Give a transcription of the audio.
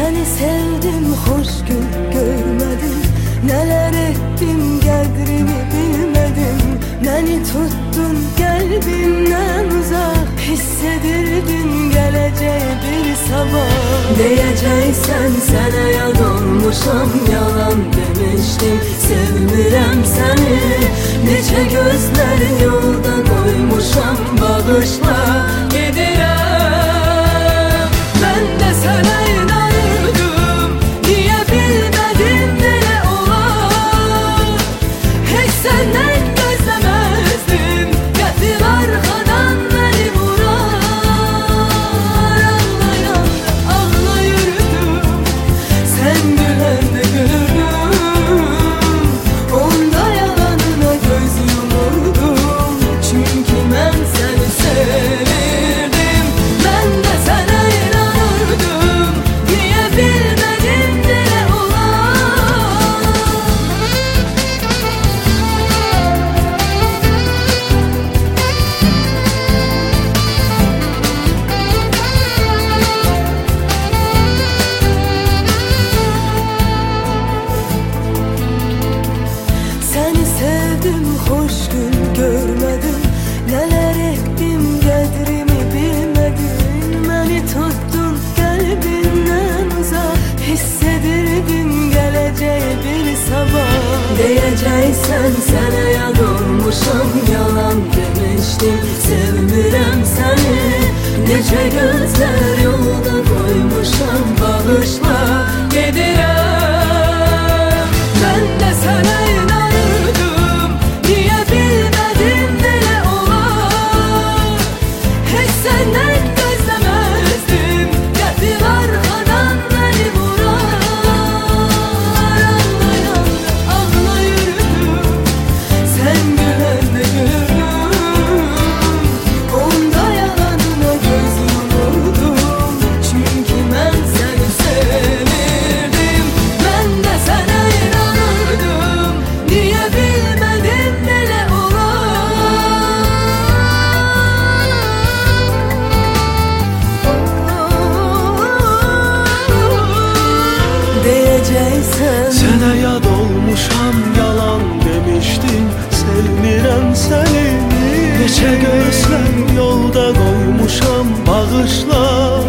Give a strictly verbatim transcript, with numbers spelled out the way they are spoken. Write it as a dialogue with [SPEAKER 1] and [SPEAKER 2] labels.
[SPEAKER 1] Seni sevdim, hoş gün görmedim. Neler ettim, kadrini bilmedim. Beni tuttun kalbimden uzak, hissedirdin geleceği bir sabah. Diyeceksen sana yad olmuşam, yalan demiştim. Sevmirem seni, nece gözler yolda koymuşam. Bağışla gidirem. Ben de sana inanırdım, niye bilmedim nere olar. Hiç senden gözlemezdim, getir arkadan beni vurar. Ağlayan ağla yürüdüm, sen gülen de güldüm. Onda yalanına göz yumurdum, çünkü ben seni sevirdim. Ben de sana inanırdım, niye bilmedim nere olar. Seni sevdim, hoş gün görmedim. Neler ettim, kadrimi bilmedim. Beni tuttun kalbimden uzak, hissedirdin geleceği bir sabah. Diyeceksen sana yad olmuşam, yalan demiştim. Sevmirem seni, nece gözler yolda koymuşam. Bağışla gidirem. Ben de sana inanırdım, niye bilmedim nere olar. Hiç senden gözlemezdim, getir arkadan beni vurar. Ağlayan ağla yürüdüm, sen gülen de güldüm. Onda yalanına göz yumurdum, çünkü ben seni sevirdim. Ben de sana inanırdım, niye bilmedim nere olar. Diyeceksen
[SPEAKER 2] Sana yad olmuşam, yalan demiştin. Sevmirem seni, neçe gözler yolda koymuşam. Bağışla